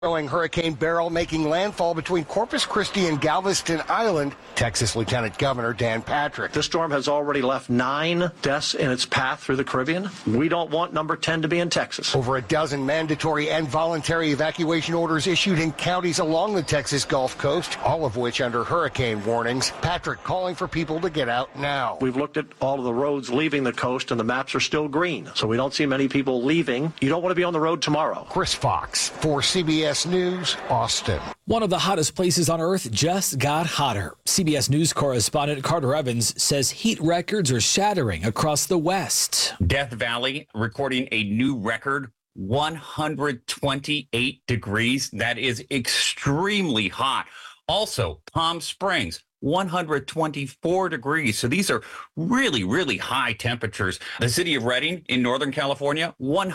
Hurricane Beryl making landfall between Corpus Christi and Galveston Island. Texas Lieutenant Governor Dan Patrick. This storm has already left 9 deaths in its path through the Caribbean. We don't want number 10 to be in Texas. Over a dozen mandatory and voluntary evacuation orders issued in counties along the Texas Gulf Coast, all of which under hurricane warnings. Patrick calling for people to get out now. We've looked at all of the roads leaving the coast, and the maps are still green, so we don't see many people leaving. You don't want to be on the road tomorrow. Chris Fox for CBS News, Austin. One of the hottest places on Earth just got hotter. CBS News correspondent Carter Evans says heat records are shattering across the West. Death Valley recording a new record, 128 degrees. That is extremely hot. Also, Palm Springs, 124 degrees. So these are really, really high temperatures. The city of Redding in Northern California,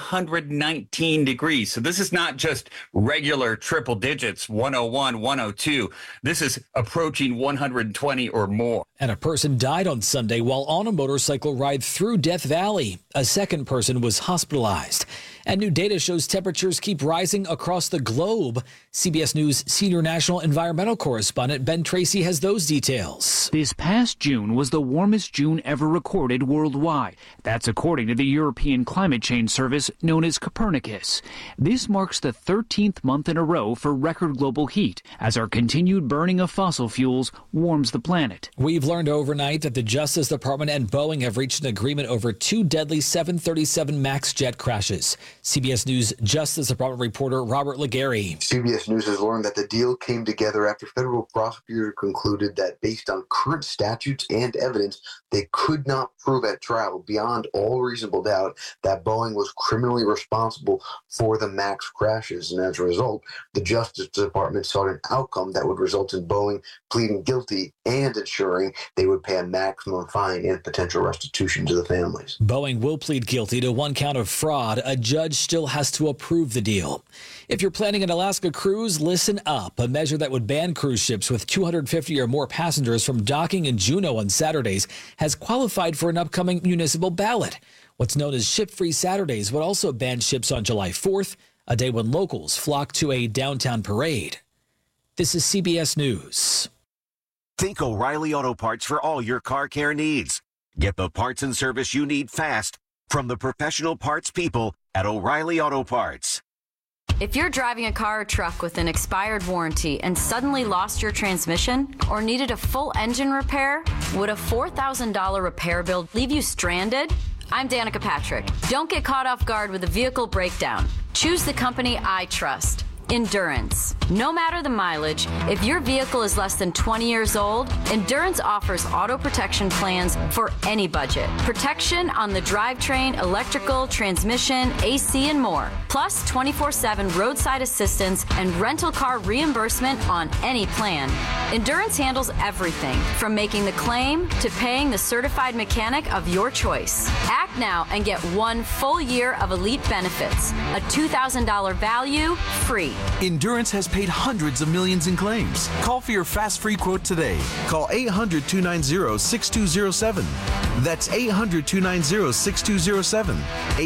119 degrees. So this is not just regular triple digits, 101, 102. This is approaching 120 or more. And a person died on Sunday while on a motorcycle ride through Death Valley. A second person was hospitalized. And new data shows temperatures keep rising across the globe. CBS News senior national environmental correspondent Ben Tracy has those details. This past June was the warmest June ever recorded worldwide. That's according to the European Climate Change Service known as Copernicus. This marks the 13th month in a row for record global heat as our continued burning of fossil fuels warms the planet. We've learned overnight that the Justice Department and Boeing have reached an agreement over 2 deadly 737 MAX jet crashes. CBS News Justice Department reporter Robert Legary. CBS News has learned that the deal came together after federal prosecutor concluded that based on current statutes and evidence, they could not prove at trial beyond all reasonable doubt that Boeing was criminally responsible for the MAX crashes. And as a result, the Justice Department sought an outcome that would result in Boeing pleading guilty and ensuring they would pay a maximum fine and potential restitution to the families. Boeing will plead guilty to 1 count of fraud. A judge still has to approve the deal. If you're planning an Alaska cruise, listen up. A measure that would ban cruise ships with 250 or more passengers from docking in Juneau on Saturdays has qualified for an upcoming municipal ballot. What's known as Ship-Free Saturdays would also ban ships on July 4th, a day when locals flock to a downtown parade. This is CBS News. Think O'Reilly Auto Parts for all your car care needs. Get the parts and service you need fast from the professional parts people at O'Reilly Auto Parts. If you're driving a car or truck with an expired warranty and suddenly lost your transmission or needed a full engine repair, would a $4,000 repair bill leave you stranded? I'm Danica Patrick. Don't get caught off guard with a vehicle breakdown. Choose the company I trust. Endurance. No matter the mileage, if your vehicle is less than 20 years old, Endurance offers auto protection plans for any budget. Protection on the drivetrain, electrical, transmission, AC, and more. Plus 24/7 roadside assistance and rental car reimbursement on any plan. Endurance handles everything from making the claim to paying the certified mechanic of your choice. Act now and get 1 full year of elite benefits. A $2,000 value, free. Endurance has paid hundreds of millions in claims. Call for your fast free quote today. Call 800-290-6207. That's 800-290-6207.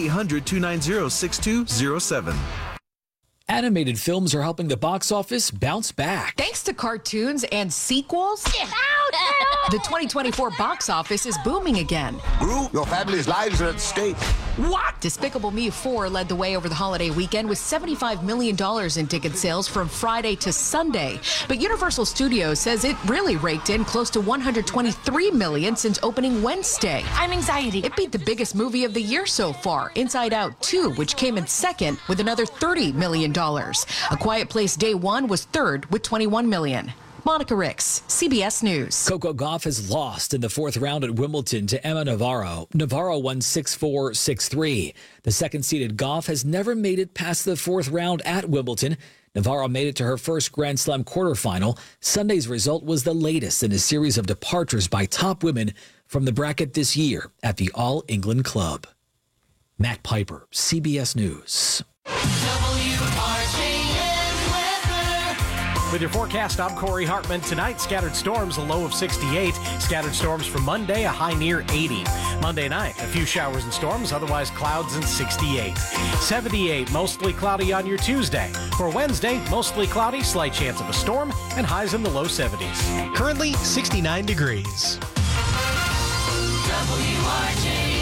800-290-6207. Animated films are helping the box office bounce back. Thanks to cartoons and sequels, the 2024 box office is booming again. Gru, your family's lives are at stake. What? Despicable Me 4 led the way over the holiday weekend with $75 million in ticket sales from Friday to Sunday. But Universal Studios says it really raked in close to $123 million since opening Wednesday. I'm anxiety. It beat the biggest movie of the year so far, Inside Out 2, which came in second with another $30 million. A Quiet Place Day 1 was third with $21 million. Monica Ricks, CBS News. Coco Gauff has lost in the 4th round at Wimbledon to Emma Navarro. Navarro won 6-4, 6-3. The second-seeded Gauff has never made it past the 4th round at Wimbledon. Navarro made it to her first Grand Slam quarterfinal. Sunday's result was the latest in a series of departures by top women from the bracket this year at the All England Club. Matt Piper, CBS News. With your forecast, I'm Corey Hartman. Tonight, scattered storms, a low of 68. Scattered storms for Monday, a high near 80. Monday night, a few showers and storms, otherwise clouds and 68. 78, mostly cloudy on your Tuesday. For Wednesday, mostly cloudy, slight chance of a storm, and highs in the low 70s. Currently, 69 degrees. WRJN.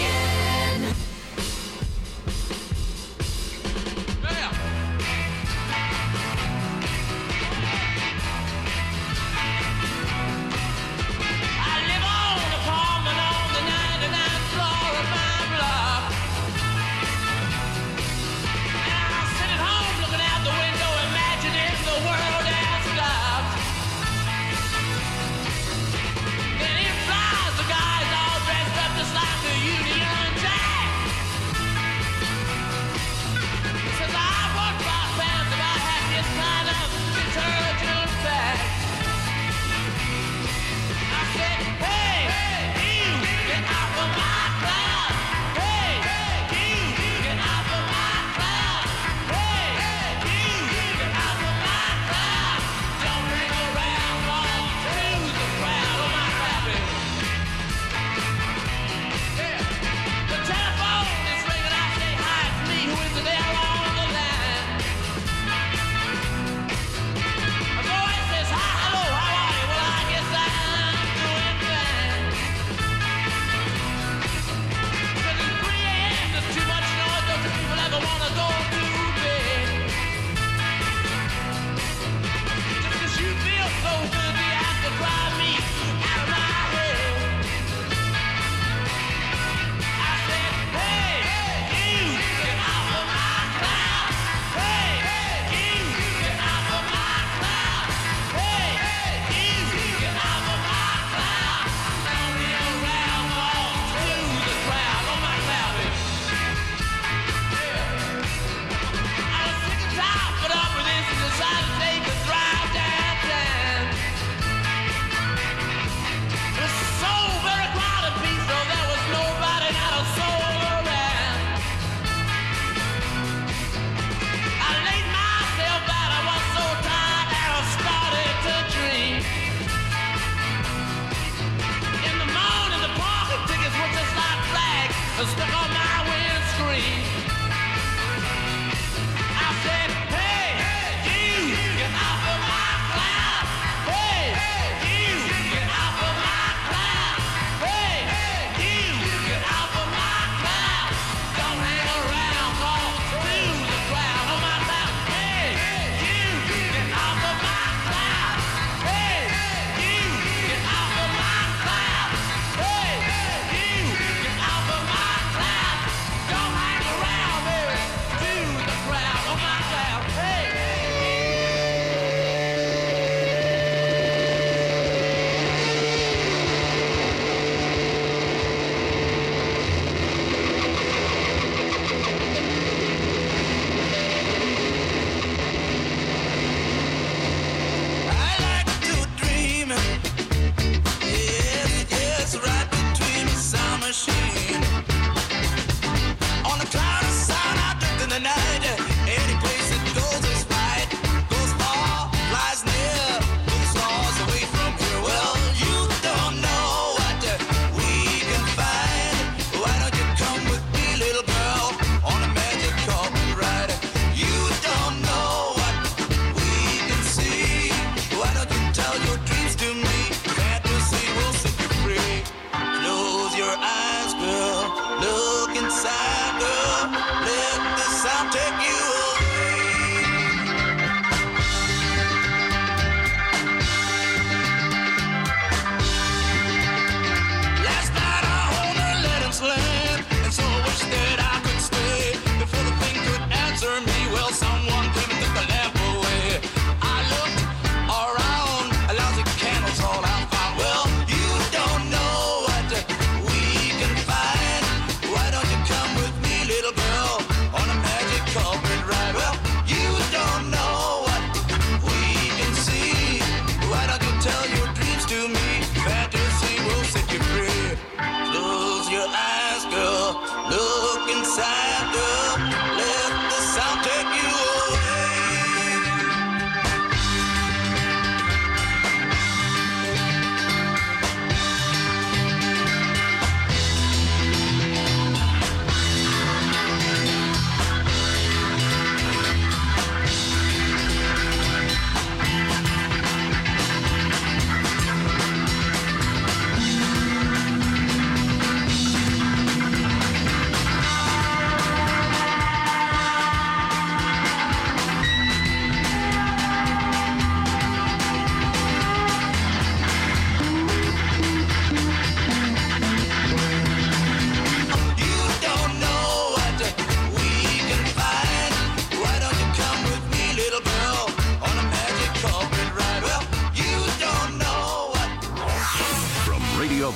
Then he flies, the guys all dressed up just like the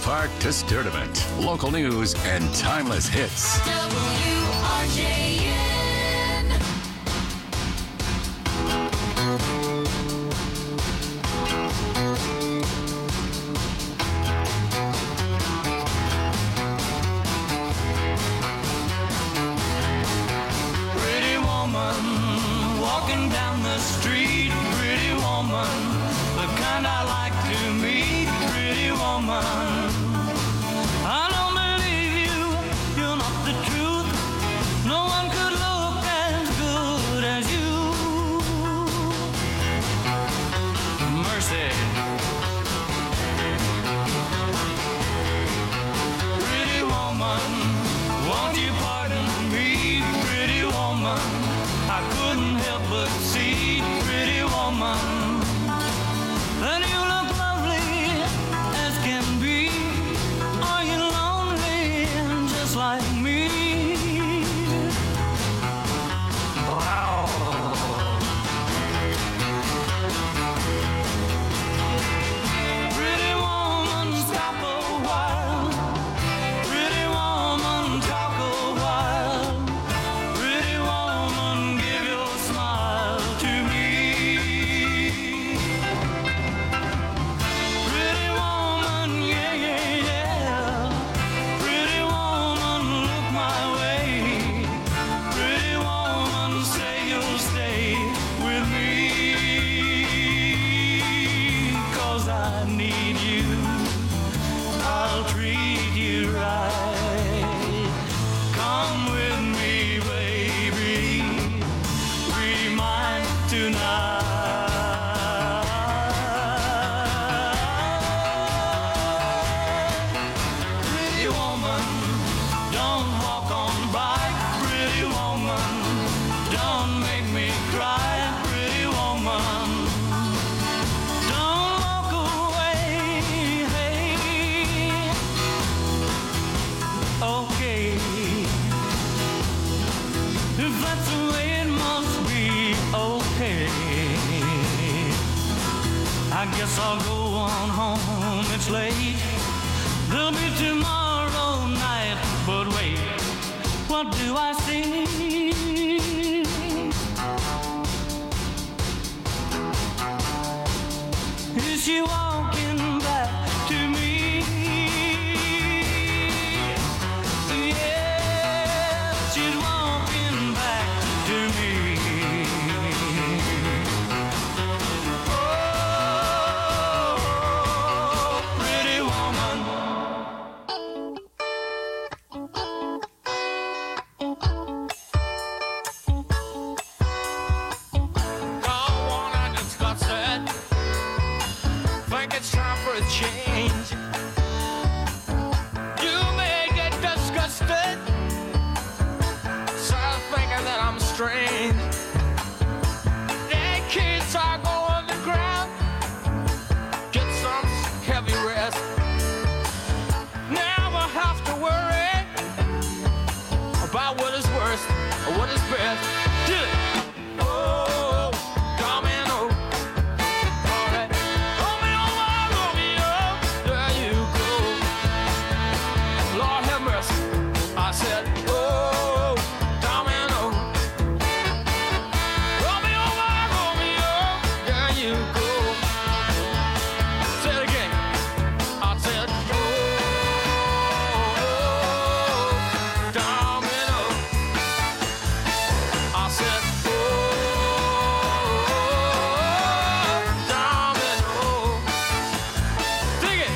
Park to Sturdivant. Local news and timeless hits. WRJN. Pretty woman walking down the street. Pretty woman, the kind I like to meet. Pretty woman, I don't believe you. You're not the truth. No one could look as good as you. Mercy. Pretty woman, won't you pardon me? Pretty woman, I couldn't help but see. Pretty woman, and you look lovely as can be. Are you lonely just like me? Wow. Pretty woman, stop a while. Pretty woman, talk a while. Pretty woman, give your smile to me. Pretty woman, yeah, yeah, yeah. Pretty woman, look my way. Pretty woman, say you'll stay with me. 'Cause I need you. I'll treat you right. Come with me, baby. Be mine tonight. Pretty woman, don't walk on by. Pretty woman, don't make me cry. Pretty woman, don't walk away. Hey. Okay, if that's the way it must be, okay. I guess I'll go on home, it's late. There'll be tomorrow night, but wait, what do I see? Is she walking back to me? Yeah, she's walking back to me. Oh, pretty woman. Don't wanna discuss it. Think it's time for a change. You may get disgusted, start thinking that I'm strange. Dead kids are going to ground. Get some heavy rest. Now I have to worry about what is worst or what is best. Do it. Oh, domino. All right. Romeo, Romeo, there you go. Lord have mercy. I said, oh, domino. Romeo, Romeo, there you go. Say it again. I said, oh, domino. I said, oh, domino. Dig it.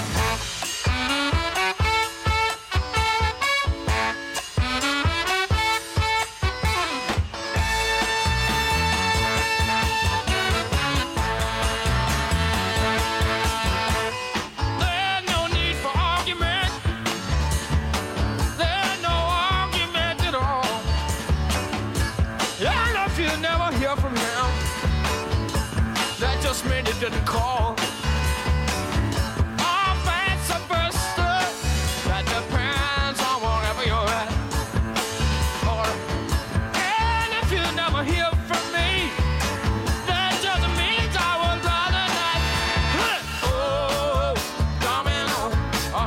There's no need for argument. There's no argument at all. And if you never hear from him, that just means he didn't call. Oh, vice versa. That depends on wherever you're at. Or, and if you never hear from me, that just means I was rather not. Oh, domino.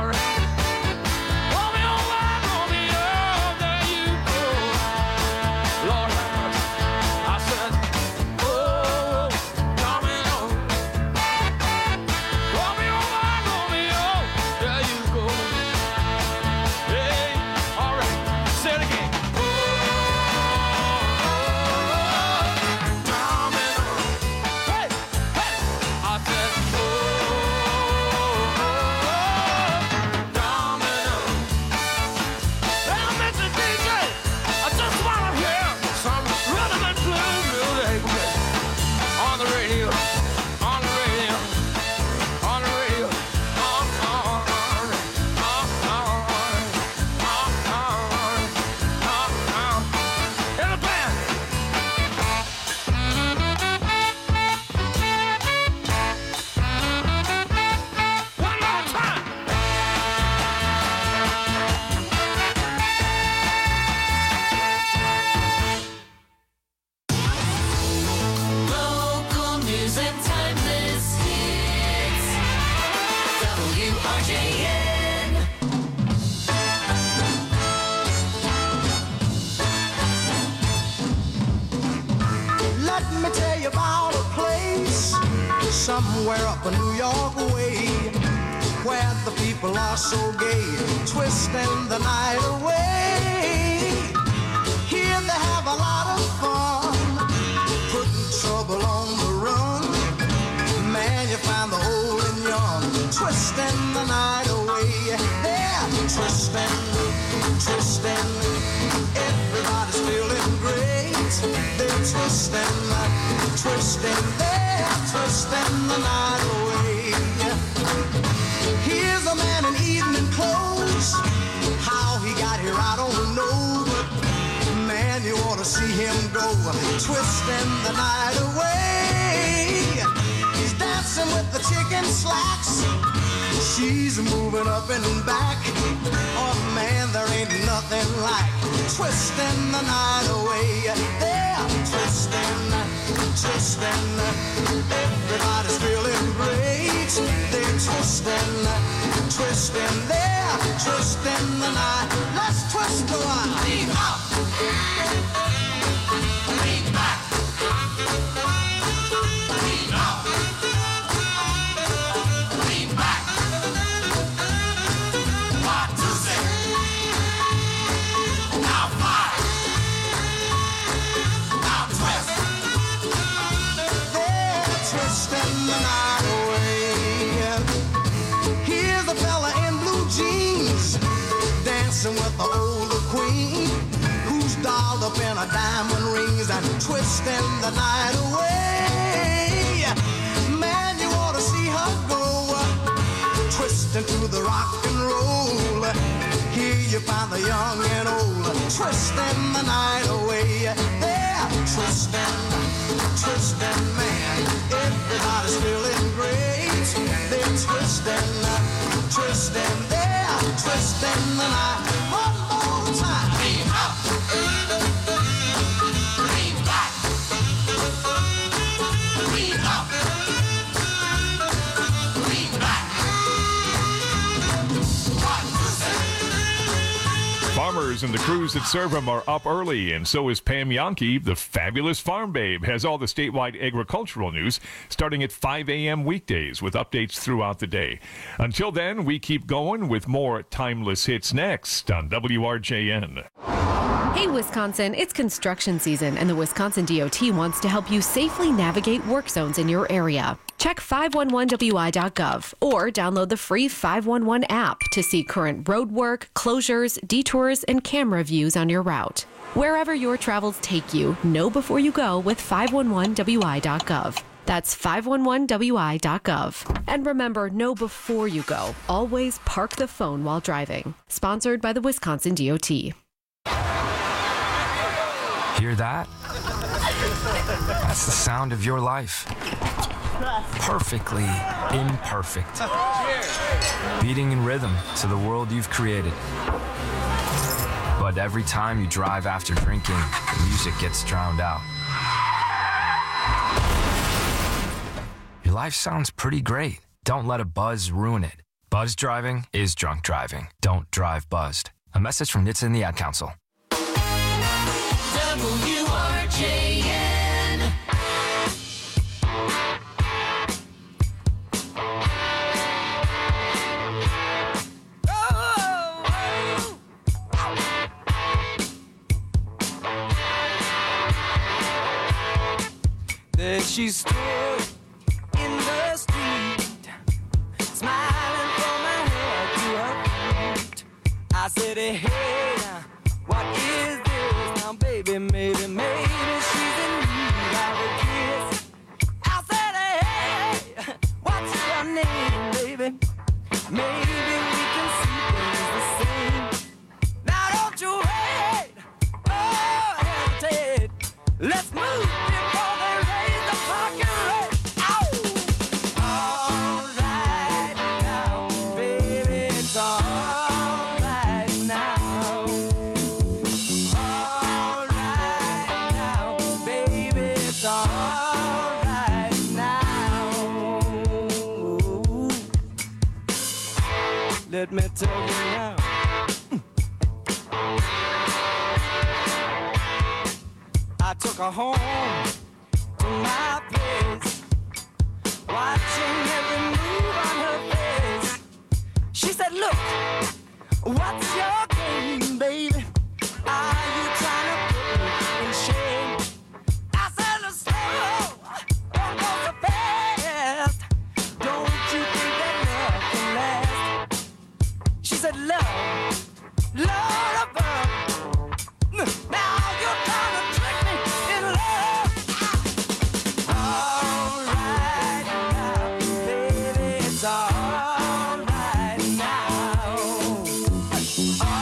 somewhere up a New York way, where the people are so gay, twisting the night away. Here they have a lot of fun, putting trouble on the run. Man, you find the old and young, twisting the night away. They're twisting, twisting, everybody's feeling great. They're twisting, twisting, they're twisting the night away. Here's a man in evening clothes. How he got here, I don't know. But man, you ought to see him go, twisting the night away. He's dancing with the chicken slacks. She's moving up and back. Oh man, there ain't nothing like twisting the night away. They're twisting, twisting, everybody's feeling great. They're twisting, twisting, they're twisting the night. Let's twist a while. Lean up, lean back, lean up, lean back. 1, 2, 6. Now 5. Now twist. They're twisting the night away. Here's a fella in blue jeans, dancing with the older queen, who's dolled up in her diamond rings and twisting the night away. Man, you ought to see her go, twisting to the rock and roll. Here you find the young and old, twisting the night away. They're twisting, twisting, man, everybody's feeling great. They're twisting, twisting, they're twisting the night. One more time. Lean up, lean back, lean up, lean back. 1, 2, 6. Farmers and the crews that serve them are up early, and so is Pam Yankee, the fabulous farm babe, has all the statewide agricultural news starting at 5 a.m. weekdays with updates throughout the day. Until then, we keep going with more timeless hits next on WRJN. Hey, Wisconsin, it's construction season, and the Wisconsin DOT wants to help you safely navigate work zones in your area. Check 511wi.gov or download the free 511 app to see current road work, closures, detours, and camera views on your route. Wherever your travels take you, know before you go with 511wi.gov. That's 511wi.gov. And remember, know before you go. Always park the phone while driving. Sponsored by the Wisconsin DOT. Hear that? That's the sound of your life. Perfectly imperfect. Beating in rhythm to the world you've created. But every time you drive after drinking, the music gets drowned out. Your life sounds pretty great. Don't let a buzz ruin it. Buzz driving is drunk driving. Don't drive buzzed. A message from NHTSA and the Ad Council. WRJN. There she stood in the street, smiling from her head to her feet. I said, hey, now, what is this? Now, baby, maybe she's in need of a kiss. I said, hey, what's your name, baby? Maybe we can see things the same. Now, don't you wait, oh, hesitate. Let's move before they raise the parking rate. Ow! All right now, baby, it's all right now. All right now, baby, it's all right now. Let me tell you now. I took her home to my place. Why What's your game, baby? Are you trying to put me in shame? I said, let's slow, don't go so fast. Don't you think that love can last? She said, love, love of love. Now you're trying to trick me in love. All right now, baby, it's all right now. All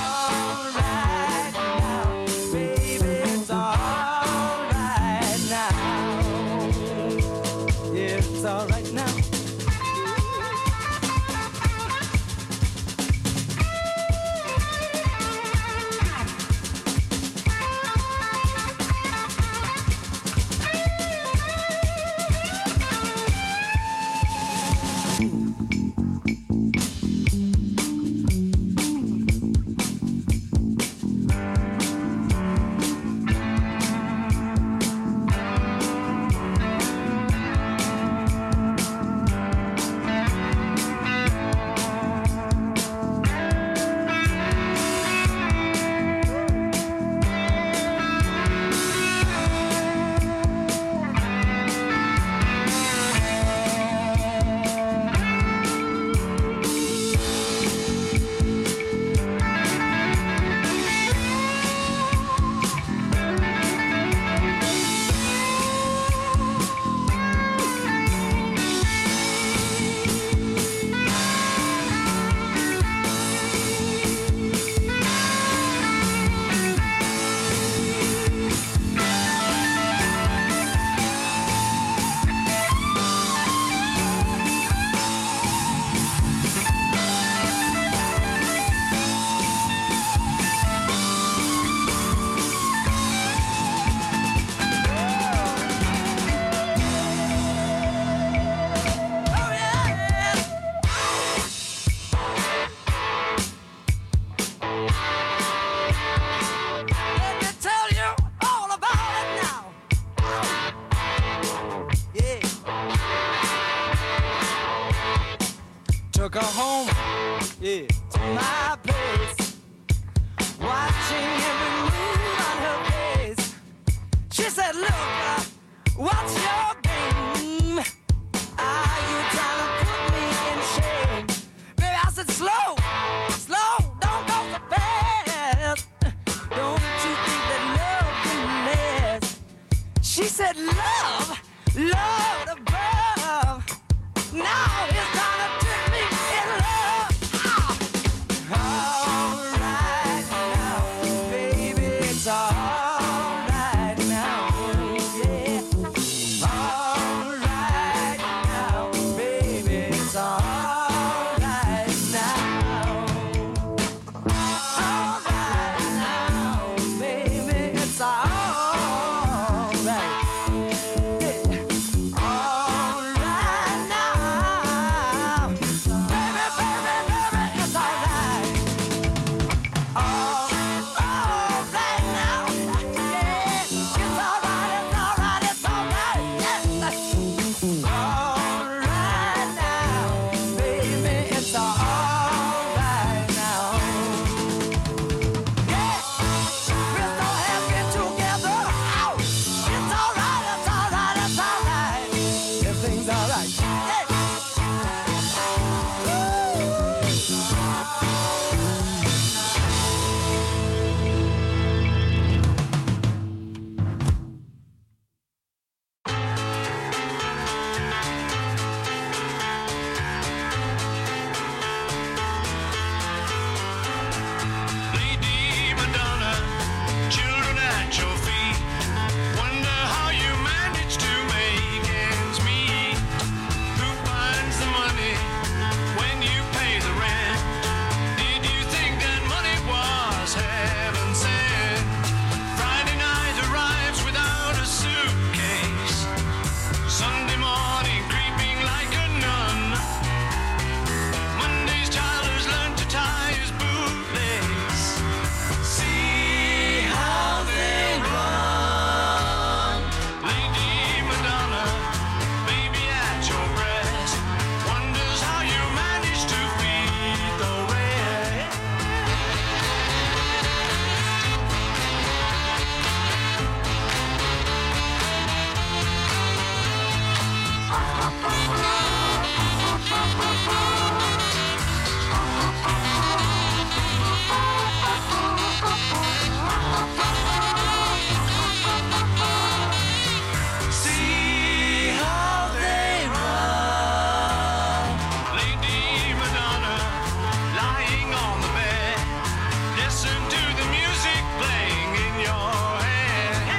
See how they run. Lady Madonna lying on the bed. Listen to the music playing in your head.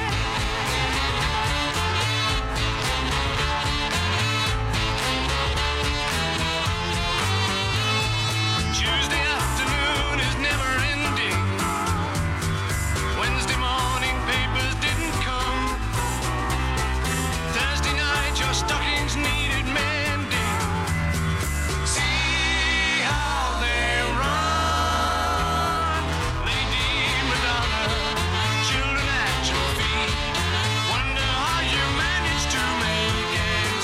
Tuesday afternoon is never ending. Wednesday morning papers didn't come. Thursday night your stockings needed mending. See how they run. Lady Madonna, children at your feet. Wonder how you managed to make ends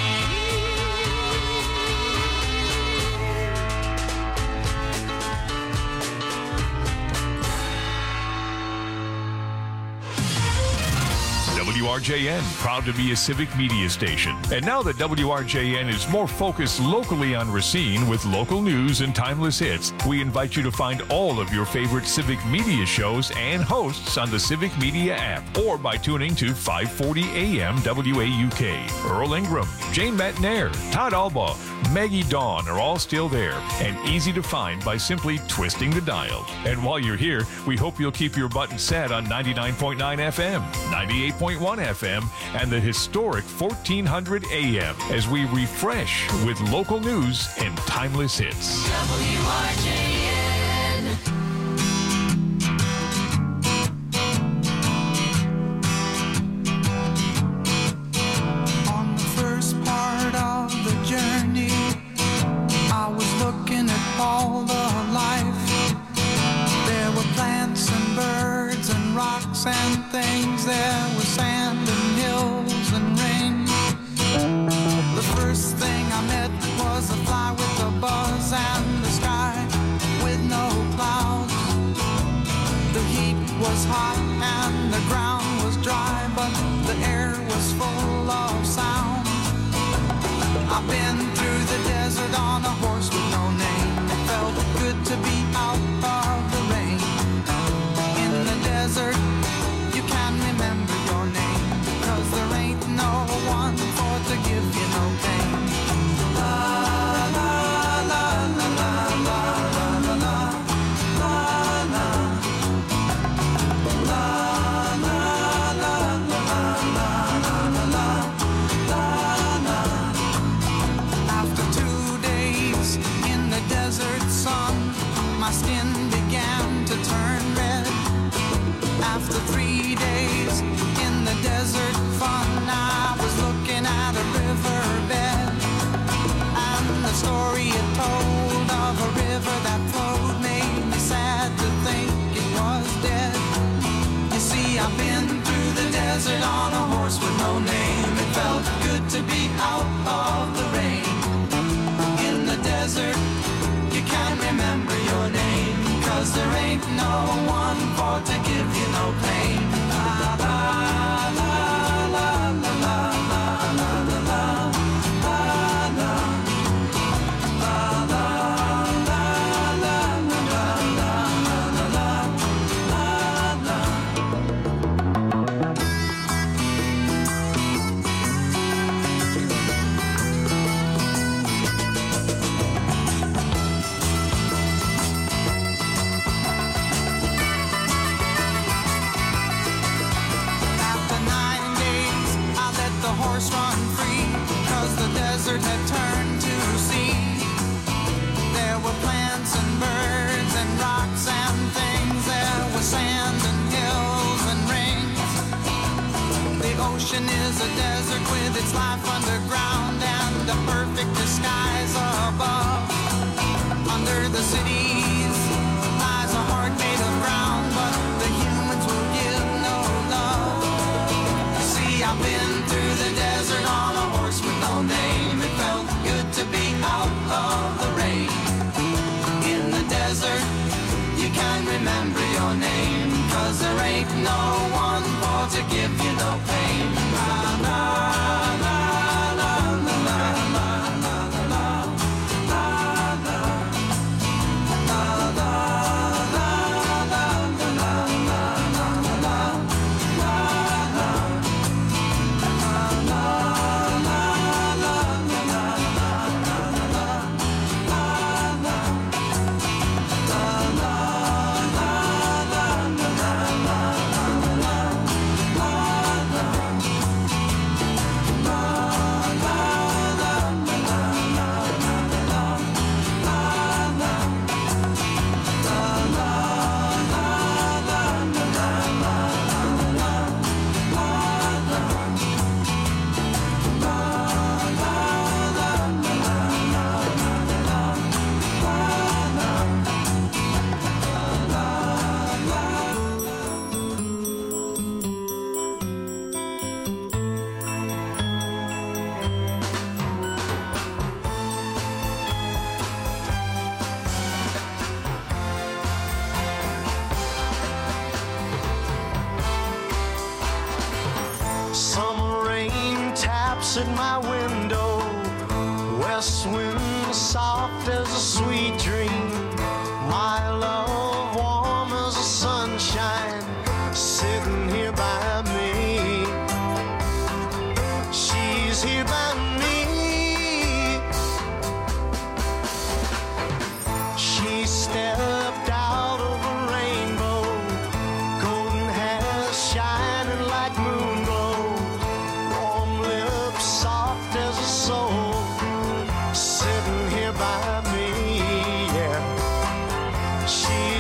WRJN, proud to be a civic media station. And now that WRJN is more focused locally on Racine with local news and timeless hits, we invite you to find all of your favorite civic media shows and hosts on the Civic Media app or by tuning to 540 AM WAUK. Earl Ingram, Jane Matnair, Todd Albaugh, Maggie Dawn are all still there and easy to find by simply twisting the dial. And while you're here, we hope you'll keep your button set on 99.9 FM, 98.1 FM, and the historic 1400 AM as we refresh with local news and timeless hits. WRJN. On the first part of the journey, I was looking at all the life. There were plants and birds and rocks and things. There was sand and hills and rain. The first thing I met was a fly with a buzz and the sky with no clouds. The heat was hot and the ground was dry, but the air was full of sound. I've been through the desert on a horse with no name. It felt good to be out of the rain. In the desert, you can remember your name, 'cause there ain't no one for to give you no pain. La la la la la la la la la la la la la la la la la. After 2 days in the desert sun, my skin began to turn red. After 3 days in the desert fun, I was looking at a riverbed, and the story it told of a river that flowed made me sad to think it was dead. You see, I've been through the desert on a horse with no name. It felt good to be out of the rain. In the desert, you can't remember your name, 'cause there ain't no one for to give you no pain. La la la la la la la la la la la la la la la la. After 9 days, I let the horse run free, 'cause the desert had turned to sea. There were plants and birds and rocks and things. There was sand and hills and rings. The ocean is a desert with its life underground and a perfect disguise above. Under the cities lies a heart made of ground, but the humans will give no love. You see, I've been through the desert on a horse with no name. It felt good to be out of the rain. In the desert, you can't remember your name, 'cause there ain't no one for to give you no pain. La la la la my window, west wind soft as a sweet dream, my love warm as the sunshine, sitting here by me. She's here by me. She stepped out of a rainbow, golden hair shining like moon glow, warm lips soft as a soul, sitting here by me, yeah. She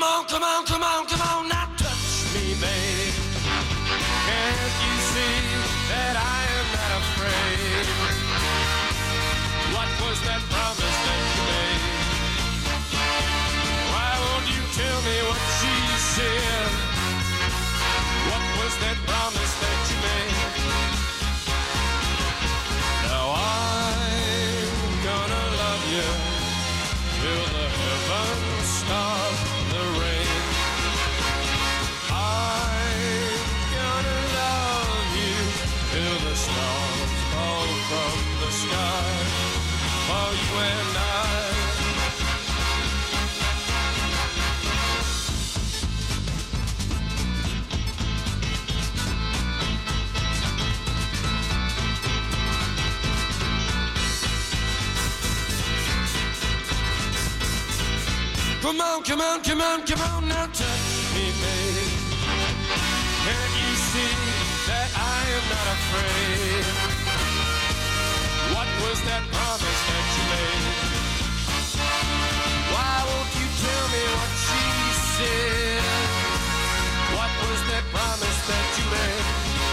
Come on, come on, come on, come on, now touch me, babe. Can't you see that I am not afraid? What was that promise that you made? Why won't you tell me what she said? What was that promise that you made? Now I'm gonna love you till the heavens stop the rain. I'm gonna love you till the stars fall from the sky. For you and I. Come on, come on, come on, come on, now touch me, babe. Can't you see that I am not afraid? What was that promise that you made? Why won't you tell me what she said? What was that promise that you made?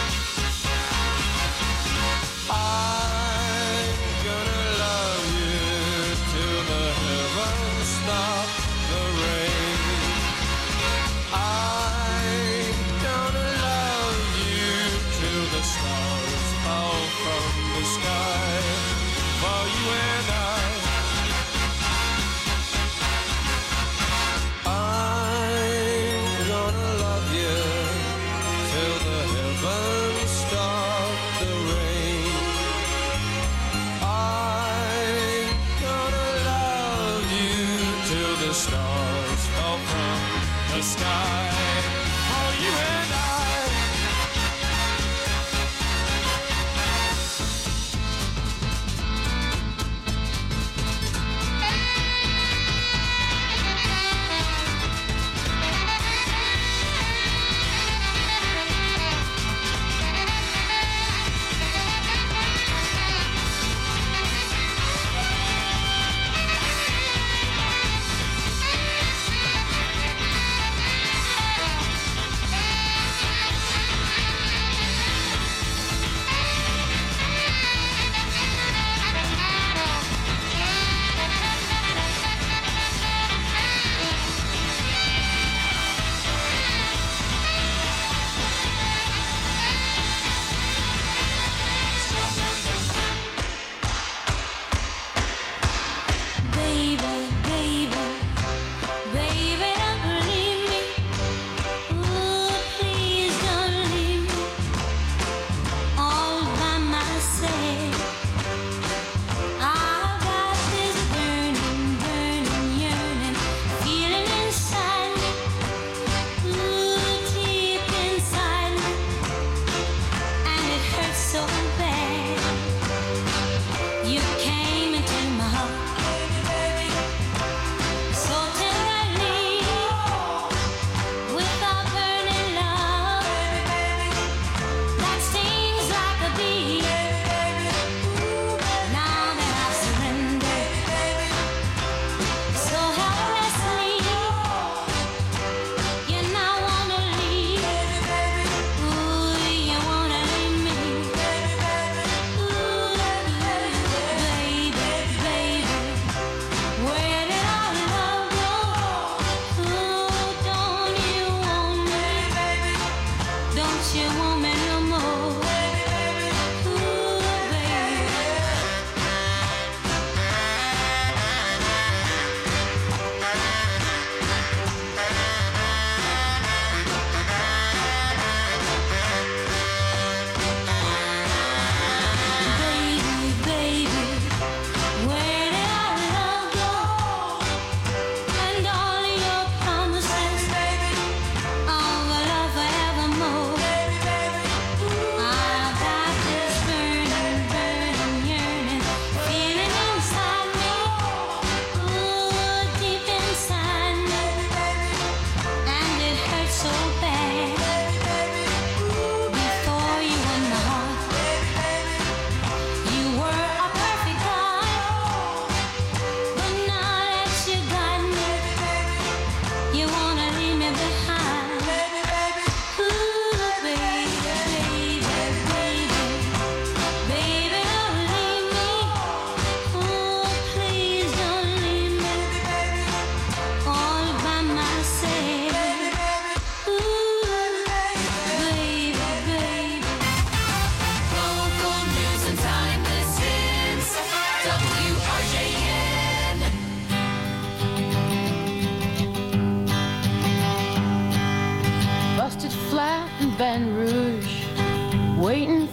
I'm gonna love you till the heavens stop the rain. I'm gonna love you till the stars fall from the sky. For you and I'm gonna love you till the heavens stop the rain. I'm gonna love you till the stars fall from the sky. For you and I.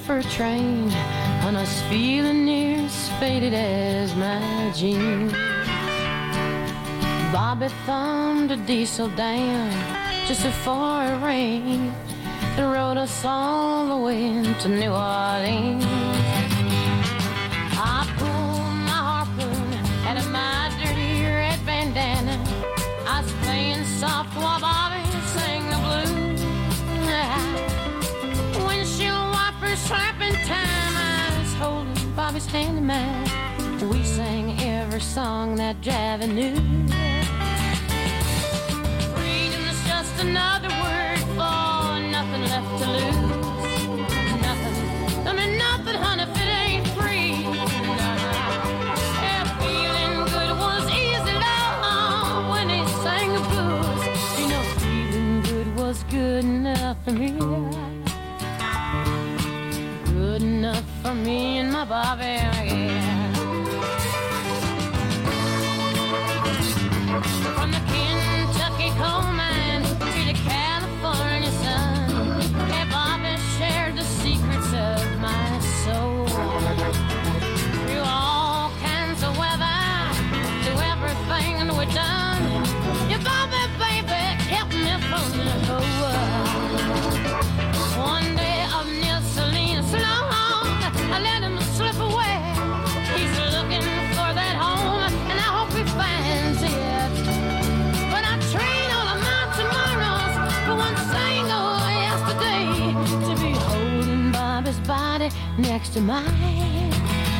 freight train, and I was feeling near as faded as my jeans. Bobby thumbed a diesel down just before it rained and rode us all the way to New Orleans. I pulled my harpoon out of my dirty red bandana. I was playing soft while Bobby sang the blues. Windshield wipers slapping time, I was holding Bobby's hand in mine. We sang every song that Javi knew. Freedom's just another word for nothing left to lose. Nothing, I mean nothing, honey, if it ain't free. Yeah, feeling good was easy, love, when he sang the blues. You know, feeling good was good enough for me. Good enough for me and my Bobby, yeah. From the Kentucky coal mine to the California sun, yeah, Bobby shared the secrets of my soul. Through all kinds of weather, through everything we've done, yeah, Bobby, baby, kept me from the whole. One day up near Salinas, I let him slip away. He's looking for that home, and I hope he finds it. But I trade all of my tomorrows for one single yesterday, to be holding Bobby's body next to mine.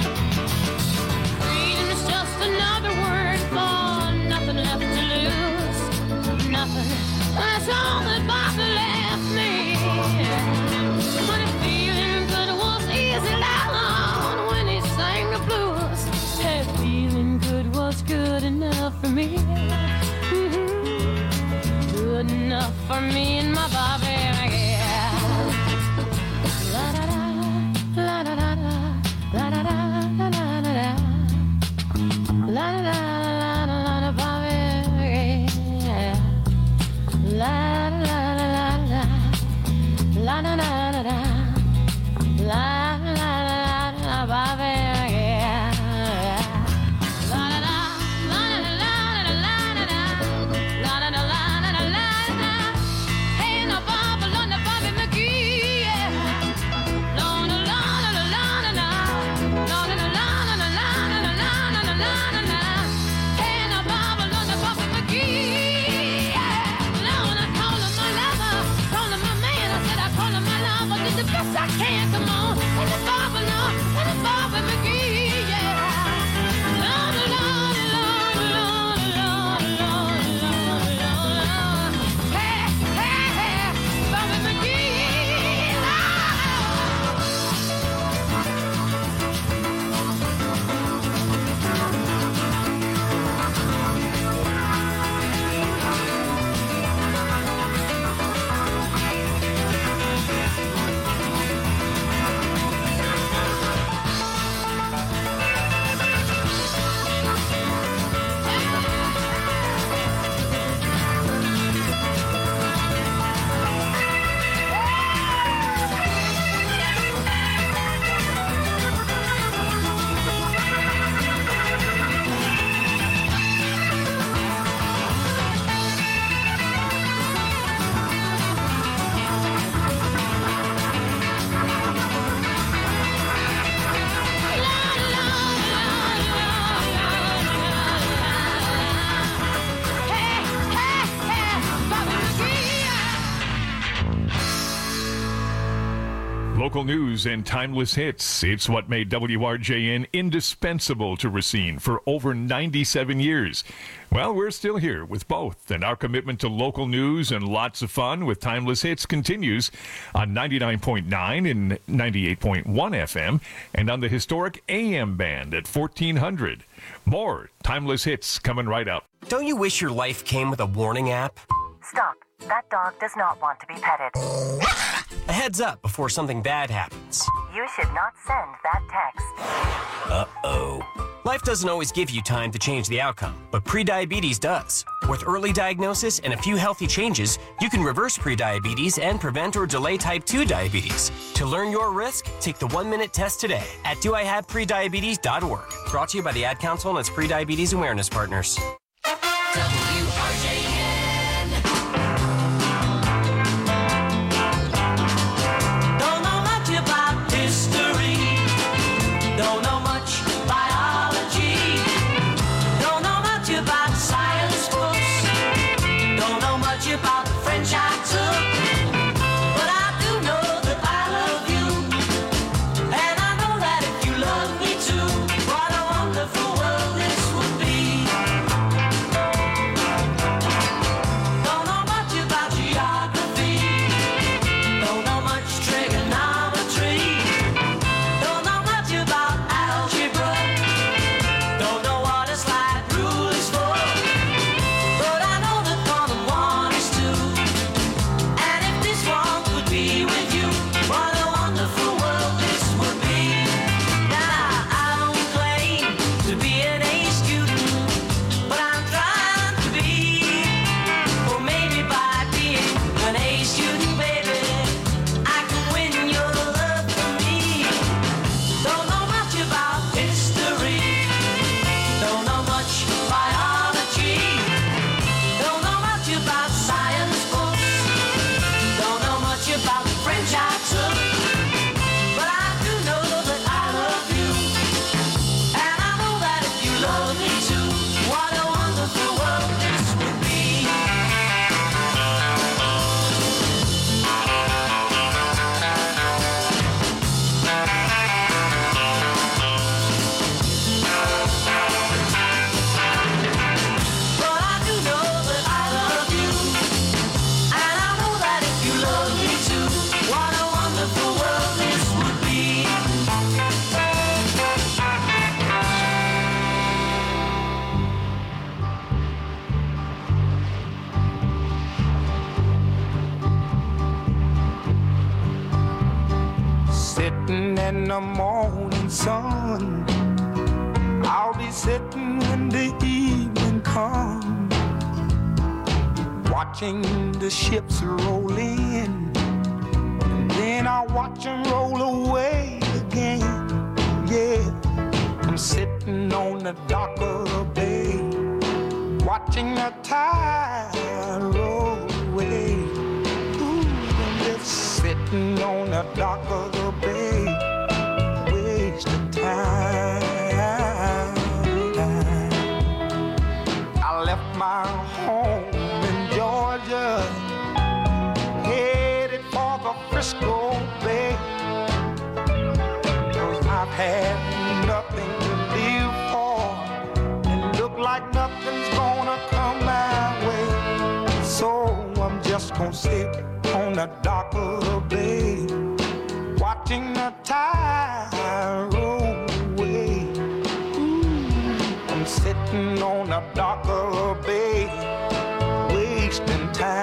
Freedom is just another word for nothing left to lose. Nothing, that's all that Bobby left me. But if feeling good was easy down when he sang the blues, hey, feeling good was good enough for me. Good enough for me and my Bobby, yeah. La da da, la da da da, la da da, la da da da, la da da, la da Bobby, yeah. La da da la da, la da da da, la da da Bobby, yeah. La da da, la da da, la da da, la da da, la da da. Hey, now Bobby, London, Bobby McGee, yeah. La da la da la da da, la da da la da la da la da la. Hey, now Bobby, London, Bobby McGee, yeah. Lord, I call him my lover, call him my man. I said I call him my lover, did the best I can. Come on, and the Bobby, no, and the Bobby McGee, yeah. La da la da la da la da. Hey, hey, hey, Bobby McGee, Local news and timeless hits. It's what made WRJN indispensable to Racine for over 97 years. Well, we're still here with both, and our commitment to local news and lots of fun with timeless hits continues on 99.9 and 98.1 FM and on the historic AM band at 1400. More timeless hits coming right up. Don't you wish your life came with a warning app? Stop. That dog does not want to be petted. A heads up before something bad happens. You should not send that text. Uh-oh. Life doesn't always give you time to change the outcome, but prediabetes does. With early diagnosis and a few healthy changes, you can reverse prediabetes and prevent or delay type 2 diabetes. To learn your risk, take the 1-minute test today at doihaveprediabetes.org. Brought to you by the Ad Council and its prediabetes awareness partners. Don't know much about history. Don't know much biology. Don't know much about science books. Don't know much about the French I took. But I do know that I love you. And I know that if you love me too, what a wonderful world this would be. Don't know much about geography. Don't know much trigonometry. Don't know much about algebra. Don't know what a slide rule is for. But I know that 1 and 1 is 2. And if this one could be with you, what a wonderful world this would be. Now I don't claim to be an A student, but I'm trying to be. Or maybe by being an A student, baby, I can win your love for me. Don't know much about history. Don't know much biology. Don't know much about science books. Don't know much about the French I took. But I do know that I love you. And I know that if you love me too, what a wonderful world this would be. But I do know that I love you. And I know that if you love me too, what a wonderful world this would be. Sitting in the morning sun, I'll be sitting when the evening comes, watching the ships roll in, and then I'll watch them roll away again. Yeah, I'm sitting on the dock of the bay, watching the tide roll away. Ooh, I'm just sitting on the dock of the bay, wasting time. I left my home in Georgia, headed for the Frisco Bay, 'cause I've had nothing to live for, and look like nothing's gonna come my way. So I'm just gonna sit on the dock of the bay, watching the tide roll away. Ooh, I'm sitting on the dock of the bay, wasting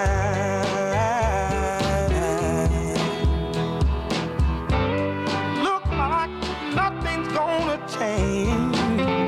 time. Look like nothing's gonna change.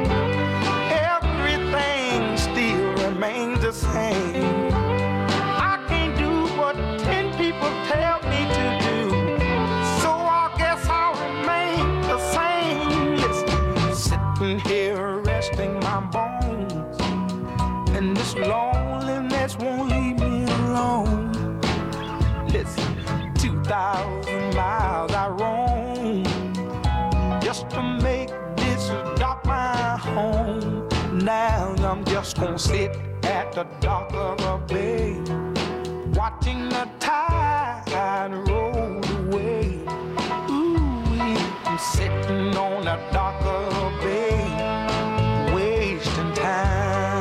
Everything still remains the same. I can't do what 10 people tell me to do, so I guess I'll remain the same. Listen, sitting here resting my bones, and this loneliness won't leave me alone. Listen, 2,000 miles I roam just to make this dock my home. Now I'm just gonna sit at the dock of the bay, watching the tide roll away. Ooh, I'm sitting on the dock of the bay, wasting time.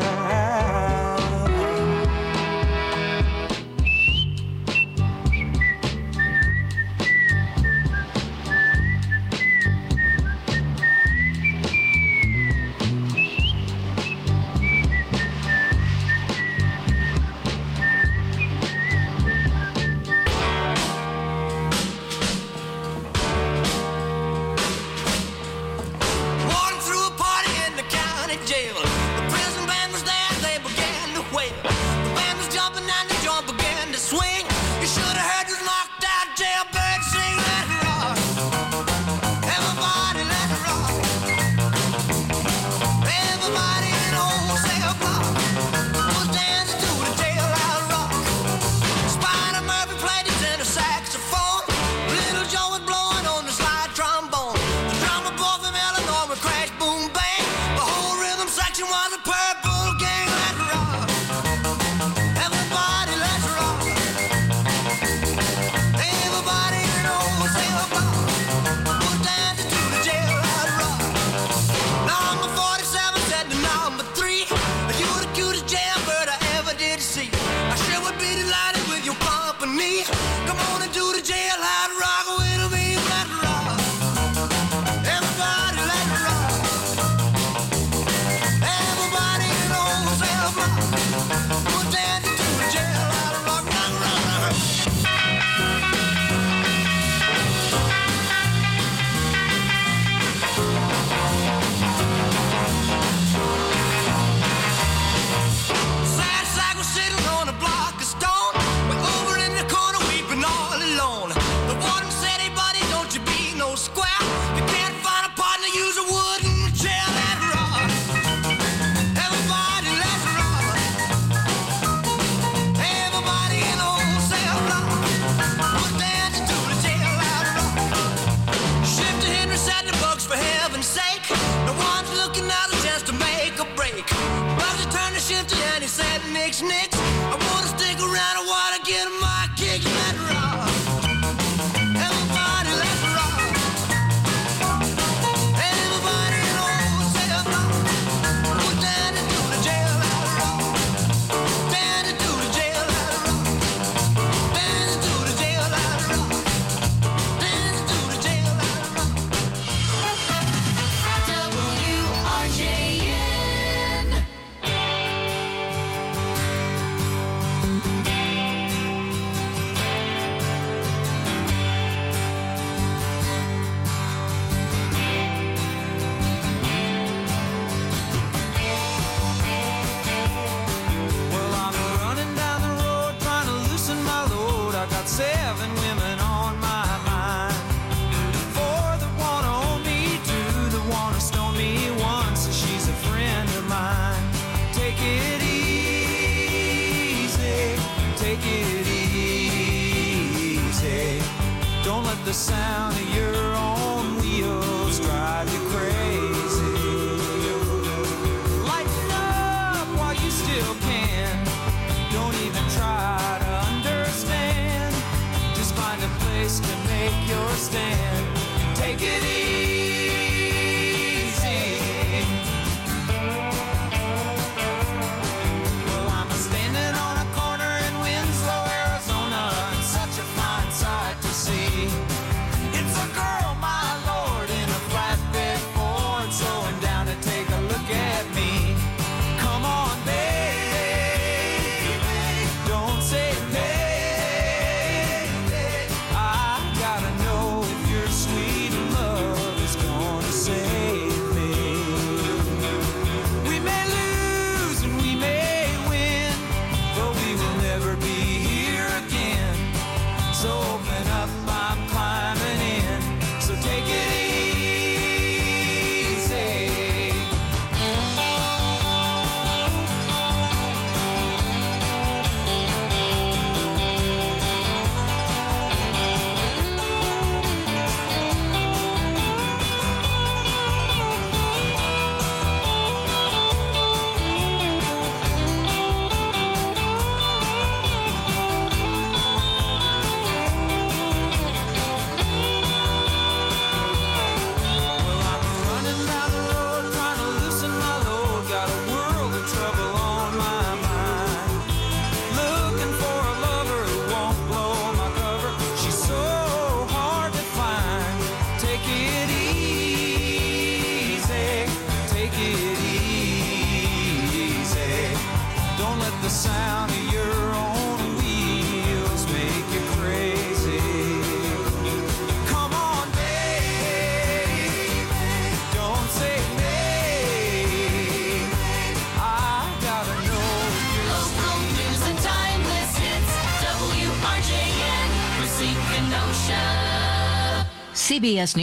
starting and the joint began to swing. You should have heard this knocked out jailbird sing. Let it rock. Everybody let it rock. Everybody in the wholesale block was dancing to the jailhouse rock. Spider Murphy played his tenor saxophone. Little Joe was blowing on the slide trombone. The drummer boy from Illinois would crash, boom, bang. The whole rhythm section was a purple gang. Let it rock. Everybody let's rock. Everybody in the wholesale block was dancing to the jailhouse rock. Number 47 said to number 3, you're the cutest jailbird I ever did see. I sure would be delighted with your company. Come on and do the jailhouse rock with me. Let's rock. Everybody let's rock. Everybody in the wholesale block was dancing to the jailhouse rock. Rock, rock, rock. Sad sack was sitting on a block of stone. We're over in the corner weeping all alone. The warden said, hey buddy, don't you be no square. You can't find a partner, use a wooden chair. Let's rock. Everybody let's rock. Everybody in the wholesale block was dancing to the jailhouse rock. Shifty Henry said the bugs for heaven's sake. No one's looking out a chance to make a break. Bugsy turned to Shifty and he said, nix, nix. I wanna stick around, I wanna get my kicks. Let's rock. Everybody let's rock. Everybody in the wholesale block was dancing to the jailhouse rock. Dancing to the jailhouse rock. Dancing to the jailhouse rock. Dancing to the jailhouse rock. WRJN. Well, I'm running down the road trying to loosen my load. I got 7 women on my mind. 4 that wanna own me, 2 that wanna stone me, 1 says she's a friend of mine. Take it easy, take it easy. Don't let the sound of your own wheels drive you crazy. Lighten up while you still can. Don't even try to understand. Just find a place to make your stand. Take it easy. Well, I'm standing on a corner in Winslow, Arizona, and such a fine sight to see. It's a girl, my lord, in a flatbed Ford, slowing down to take a look at me. Come on, baby, don't say maybe. I gotta know if your sweet love is gonna save me. We may lose and we may win, but we will never be here again. So open up, I'm climbing in. So take it easy. Well, I'm running down the road trying to loosen my load. Got a world of trouble on my mind. Looking for a lover who won't blow my cover. She's so hard to find. Take it easy. Take it easy. Don't let the sound of your own wheels make you crazy. Come on, baby, don't say maybe. I gotta know if you're Local news and timeless. CBS News.